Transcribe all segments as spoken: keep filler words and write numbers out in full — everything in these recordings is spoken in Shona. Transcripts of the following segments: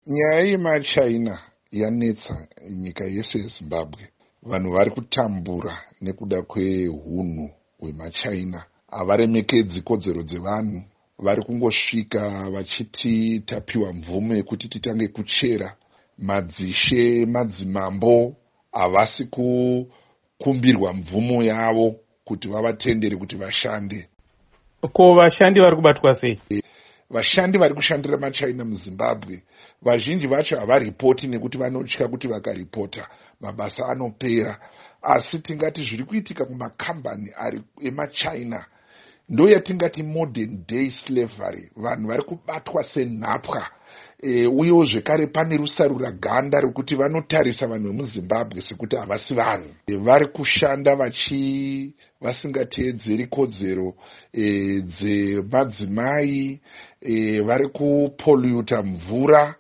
Nyaya yemaChina yanetsa nyika yese yeZimbabwe. Vanhu vari kutambura nekuda kwehunhu hwemaChina. Havaremekedzi kodzero dzevanhu. Vari kungosvika vachiti tapiwa mvumo yekuti titange kuchera. Madzishe madzimambo havasi kukumbirwa mvumo yavo kuti vavatendere kuti vashande. Ko vashandi vari kubatwa sei? Vashandi vari kushandira maChina muZimbabwe vazhinji vacho havaripoti nekuti vanotya kuti vakaripota mabasa anopera. Asi tingati zviri kuitika kumakambani ari emaChina ndo yatingati modern day slavery. Vanhu vari kubatwa senhapwa. E, uyewo zvekare pane rusarura ganda rekuti vanotarisa vanhu vemuZimbabwe sekuti havasi vanhu. E, vari kushanda vachi vasingateedzeri kodzero e, dzemadzimai. E, vari kupolluta mvura.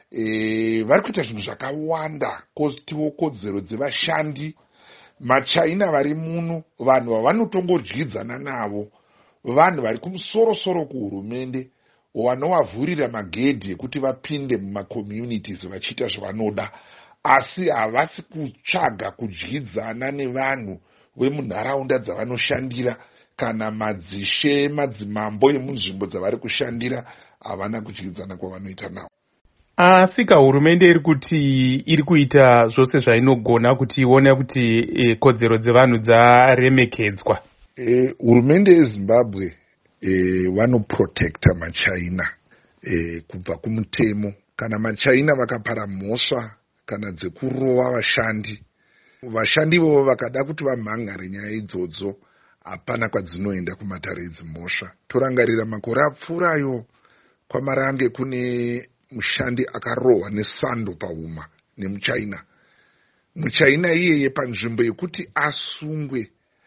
E, vari kuita zvinhu zvakawanda kostiwo kodzero dzevashandi. maChina vari muno vanhu vavanotongodyidzana navo vanhu vari kumusoro-soro kuhurumende vanovavhurira magedhi ekuti vapinde mumakommunities vachiita zvavanoda, asi havasi kutsvaga kudyidzana nevanhu vemunharaunda dzavanoshandira kana madzishe madzimambo emunzvimbo dzavari kushandira havana kudyidzana kwavanoita navo. Asi ka hurumende iri kuti iri kuita zvose zvainogona kuti ione kuti e, kodzero dzevanhu dzaremekedzwa. E, hurumende yeZimbabwe e, vanoprotecta maChina e, kubva kumutemo. Kana maChina vakapara mhosva kana dzekurova vashandi, vashandi vovo vakada kuti vamhangare nyaya idzodzo hapana kwadzinoenda kumatare edzimhosva. Torangarira makore apfuurayo kwamarange kune mushandi akarohwa nesando pahuma nemuChina. muChina iyeye panzvimbo yekuti asungwe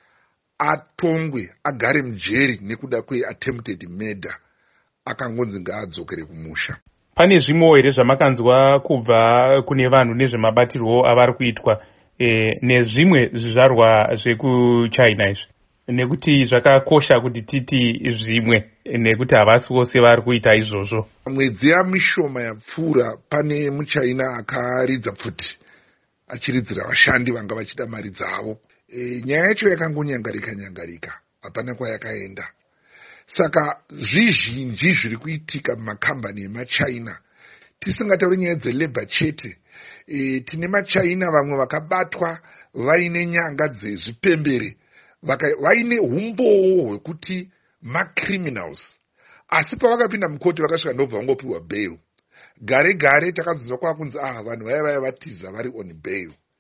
atongwe agare mujeri nekuda kweattempted murder akangonzi ngaadzokere kumusha. Pane zvimwe here zvamakanzwa kubva kune vanhu nezvemabatirwo avari kuitwa e, nezvimwe zvizvarwa zvekuChina izvi, nekuti zvakakosha kuti titi zvimwe nekuti havasi vose vari kuita izvozvo. Mwedzi yamishoma yapfuura pane muChina akaridza pfuti achiridzira vashandi vanga vachida mari dzavo. E, nyaya yacho yakangonyangarika nyangarika hapana kwayakaenda. Saka zvizhinji zviri kuitika mumakambani emaChina tisingatauri nyaya dzelabor chete. E, tine maChina vamwe vakabatwa vaine nyanga dzezvipembere, vaine umbowo hwekuti macriminals, asi pavakapinda mukoti vakasvika ndobva vangopiwa bail. Gare gare takazonzwa kwakunzi ah vanhu vaya vaya vatiza vari on bail.